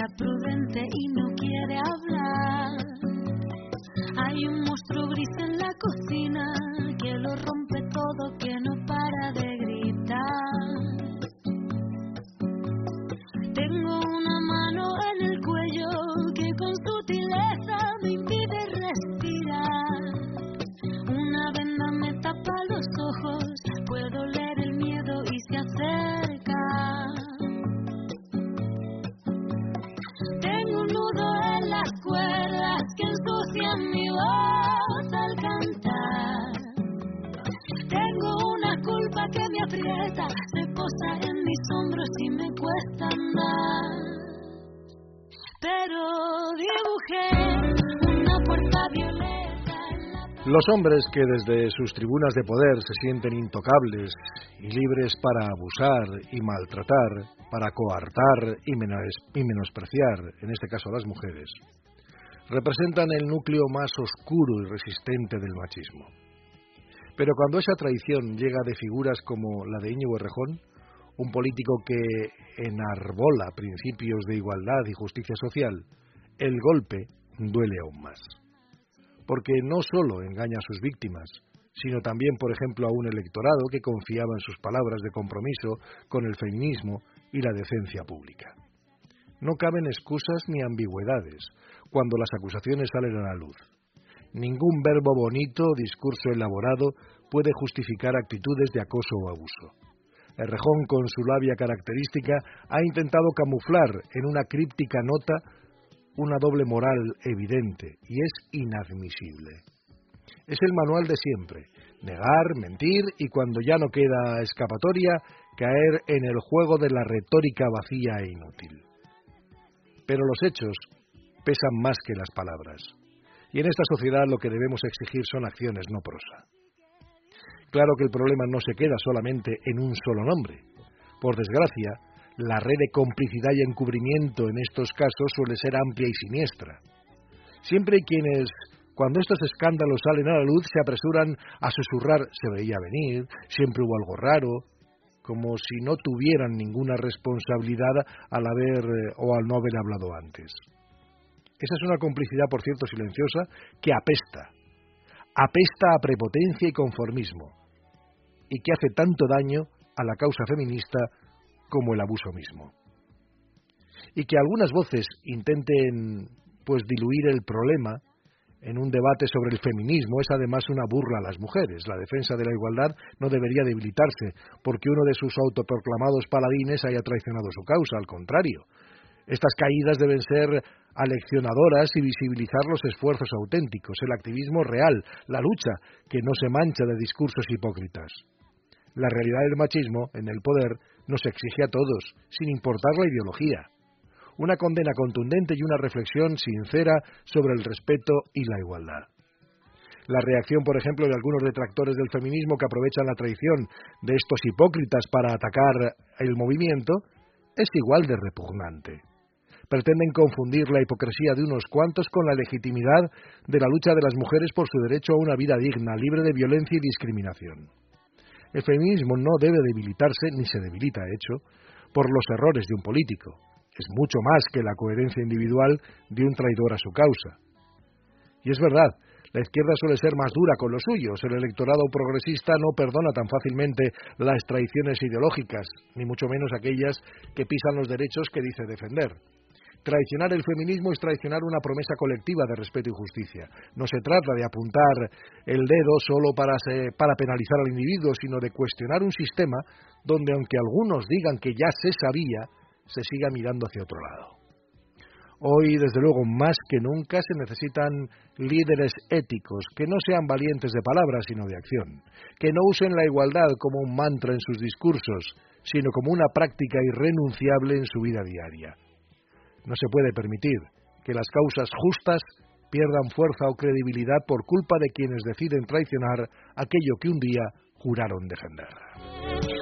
prudente y no quiere hablar. Hay un monstruo gris en la cocina que lo rompe todo, que no para de gritar. Tengo una mano en el cuello que con sutileza me impide respirar. Una venda me tapa los ojos, puedo leer el miedo y se acerca. Tengo un nudo en las cuerdas que ensucian mi voz al cantar. Tengo una culpa que me aprieta, se posa en mis hombros y me cuesta andar. Pero dibujé una puerta violeta en la... Los hombres que desde sus tribunas de poder se sienten intocables y libres para abusar y maltratar, para coartar y menospreciar, en este caso a las mujeres, representan el núcleo más oscuro y resistente del machismo. Pero cuando esa traición llega de figuras como la de Íñigo Errejón, un político que enarbola principios de igualdad y justicia social, el golpe duele aún más. Porque no solo engaña a sus víctimas, sino también, por ejemplo, a un electorado que confiaba en sus palabras de compromiso con el feminismo y la decencia pública. No caben excusas ni ambigüedades cuando las acusaciones salen a la luz. Ningún verbo bonito o discurso elaborado puede justificar actitudes de acoso o abuso. Errejón, con su labia característica, ha intentado camuflar en una críptica nota una doble moral evidente, y es inadmisible. Es el manual de siempre: negar, mentir y, cuando ya no queda escapatoria, caer en el juego de la retórica vacía e inútil. Pero los hechos pesan más que las palabras, y en esta sociedad lo que debemos exigir son acciones, no prosa. Claro que el problema no se queda solamente en un solo nombre. Por desgracia, la red de complicidad y encubrimiento en estos casos suele ser amplia y siniestra. Siempre hay quienes, cuando estos escándalos salen a la luz, se apresuran a susurrar "se veía venir", "siempre hubo algo raro", como si no tuvieran ninguna responsabilidad al haber o al no haber hablado antes. Esa es una complicidad, por cierto, silenciosa, que apesta a prepotencia y conformismo, y que hace tanto daño a la causa feminista como el abuso mismo. Y que algunas voces intenten, diluir el problema en un debate sobre el feminismo es además una burla a las mujeres. La defensa de la igualdad no debería debilitarse porque uno de sus autoproclamados paladines haya traicionado su causa, al contrario. Estas caídas deben ser aleccionadoras y visibilizar los esfuerzos auténticos, el activismo real, la lucha que no se mancha de discursos hipócritas. La realidad del machismo en el poder nos exige a todos, sin importar la ideología, una condena contundente y una reflexión sincera sobre el respeto y la igualdad. La reacción, por ejemplo, de algunos detractores del feminismo que aprovechan la traición de estos hipócritas para atacar el movimiento es igual de repugnante. Pretenden confundir la hipocresía de unos cuantos con la legitimidad de la lucha de las mujeres por su derecho a una vida digna, libre de violencia y discriminación. El feminismo no debe debilitarse, ni se debilita, de hecho, por los errores de un político. Es mucho más que la coherencia individual de un traidor a su causa. Y es verdad, la izquierda suele ser más dura con los suyos. El electorado progresista no perdona tan fácilmente las traiciones ideológicas, ni mucho menos aquellas que pisan los derechos que dice defender. Traicionar el feminismo es traicionar una promesa colectiva de respeto y justicia. No se trata de apuntar el dedo solo para penalizar al individuo, sino de cuestionar un sistema donde, aunque algunos digan que ya se sabía, se siga mirando hacia otro lado. Hoy, desde luego, más que nunca se necesitan líderes éticos que no sean valientes de palabras, sino de acción, que no usen la igualdad como un mantra en sus discursos, sino como una práctica irrenunciable en su vida diaria. No se puede permitir que las causas justas pierdan fuerza o credibilidad por culpa de quienes deciden traicionar aquello que un día juraron defender.